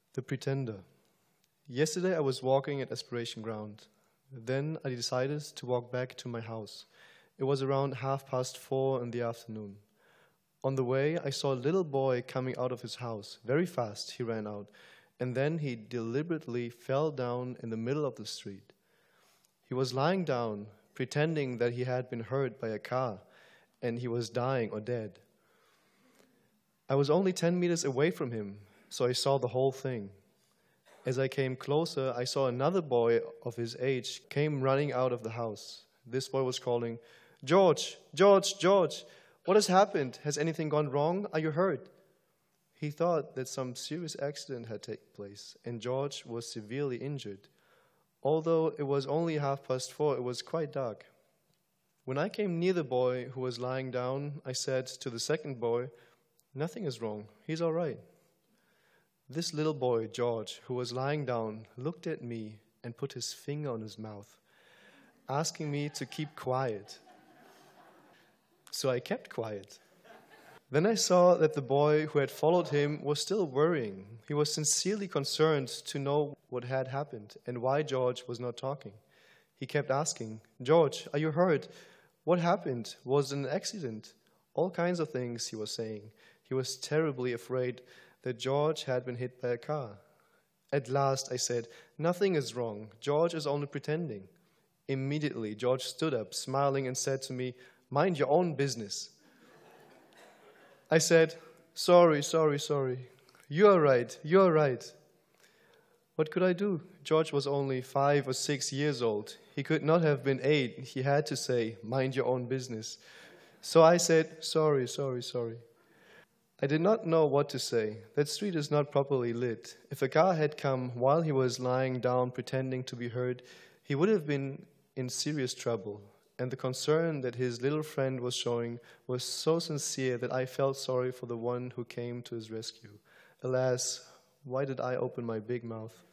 The Pretender. Yesterday I was walking at Aspiration Ground. Then I decided to walk back to my house. It was around 4:30 in the afternoon. On the way, I saw a little boy coming out of his house. Very fast he ran out, and then he deliberately fell down in the middle of the street. He was lying down, pretending that he had been hurt by a car, and he was dying or dead. I was only 10 meters away from him, so I saw the whole thing. As I came closer, I saw another boy of his age came running out of the house. This boy was calling, "George, George, George, what has happened? Has anything gone wrong? Are you hurt?" He thought that some serious accident had taken place, and George was severely injured. Although it was only 4:30, it was quite dark. When I came near the boy who was lying down, I said to the second boy, "Nothing is wrong. He's all right." This little boy, George, who was lying down, looked at me and put his finger on his mouth, asking me to keep quiet. So I kept quiet. Then I saw that the boy who had followed him was still worrying. He was sincerely concerned to know what had happened and why George was not talking. He kept asking, "George, are you hurt? What happened? Was it an accident?" All kinds of things he was saying. He was terribly afraid that George had been hit by a car. At last I said, "Nothing is wrong. George is only pretending." Immediately George stood up, smiling, and said to me, "Mind your own business." I said, Sorry. You are right. What could I do? George was only 5 or 6 years old. He could not have been 8. He had to say, "Mind your own business." So I said, Sorry. I did not know what to say. That street is not properly lit. If a car had come while he was lying down pretending to be hurt, he would have been in serious trouble. And the concern that his little friend was showing was so sincere that I felt sorry for the one who came to his rescue. Alas, why did I open my big mouth?